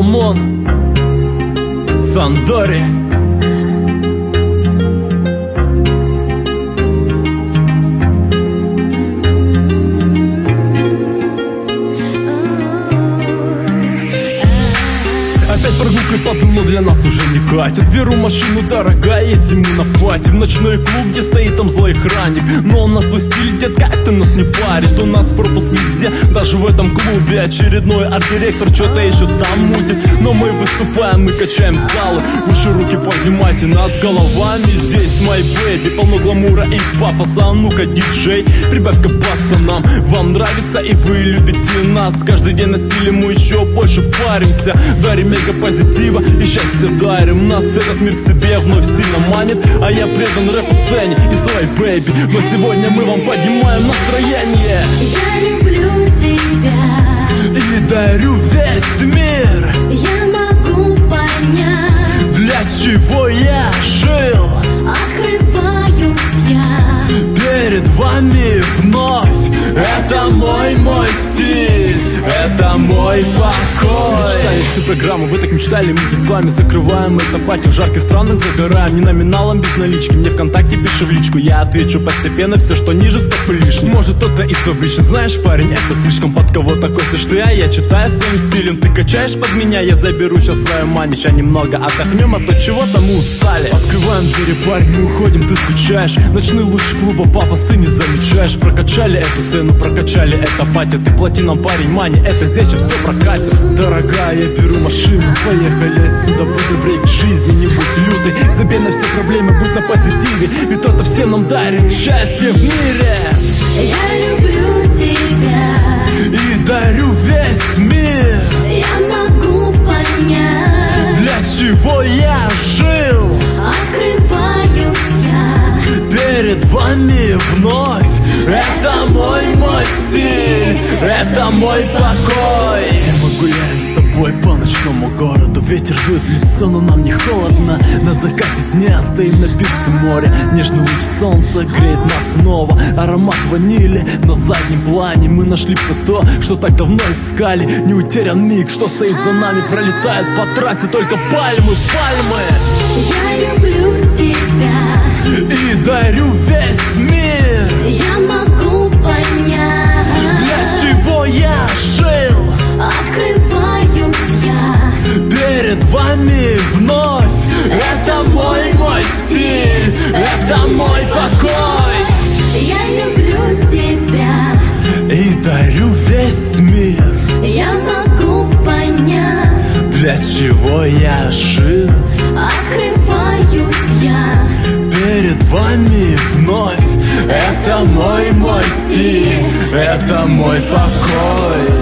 Соломон, Сандори. Опять прогулкой по дну, но для нас уже не катит. Беру машину, дорогая, едем мы на пати в ночной клуб, где стоит там злой охранник. Но он на свой стиль, детка, это нас не парит. У нас пропуск везде, даже в этом клубе. Очередной арт-директор что-то еще там мутит. Но мы выступаем, мы качаем залы. Выше руки поднимайте над головами. Здесь my baby, полно гламура и пафоса. А ну-ка, диджей, прибавь-ка баса нам. Вам нравится и вы любите нас. Каждый день на стиле мы еще больше паримся. Дарим мега позитива и счастье дарим. Нас этот мир к себе вновь сильно манит. А я предан рэп-сцене и своей бэйби. Но сегодня мы вам поднимаем настроение. Я люблю тебя и дарю весь мир. Я могу понять, для чего я жил. Открываюсь я перед вами вновь. Это мой стиль, это мой покой. Читали всю программу, вы так мечтали, мы здесь с вами закрываем это пати. В жарких странах загораем, не номиналом, без налички. Мне ВКонтакте пиши в личку, я отвечу постепенно. Все, что ниже, стоп лишний. Может кто-то из фабричных, знаешь, парень, это слишком под кого-то косишь ты. А я читаю своим стилем, ты качаешь под меня. Я заберу сейчас свою мани, ща немного отдохнем, а то чего-то мы устали. Открываем двери, парень, мы уходим, ты скучаешь. Ночные лучи клуба, пафос ты не замечаешь. Прокачали эту сцену, прокачали это пати. Ты плати нам, парень, мани, это здесь все прокатит. Дорогая, я беру машину, поехали отсюда. Буду брейк жизни, не будь лютой. Забей на все проблемы, будь на позитиве. Ведь это всем нам дарит счастье в мире. Я люблю тебя и дарю весь мир. Я могу понять, для чего я жил. Открываюсь я перед вами вновь. Это мой стиль, это мой покой. Мы гуляем с тобой по ночному городу. Ветер дует в лицо, но нам не холодно. На закате дня стоим на пирсе моря. Нежный луч солнца греет нас снова. Аромат ванили на заднем плане. Мы нашли все то, что так давно искали. Не утерян миг, что стоит за нами. Пролетает по трассе только пальмы, пальмы. Я люблю тебя и дарю весь мир. Я могу понять, для чего я жил. Открываюсь я перед вами вновь. Это мой стиль, это мой покой. Я люблю тебя и дарю весь мир. Я могу понять, для чего я жил. Открываюсь я перед вами вновь. Это мой стиль, это мой покой.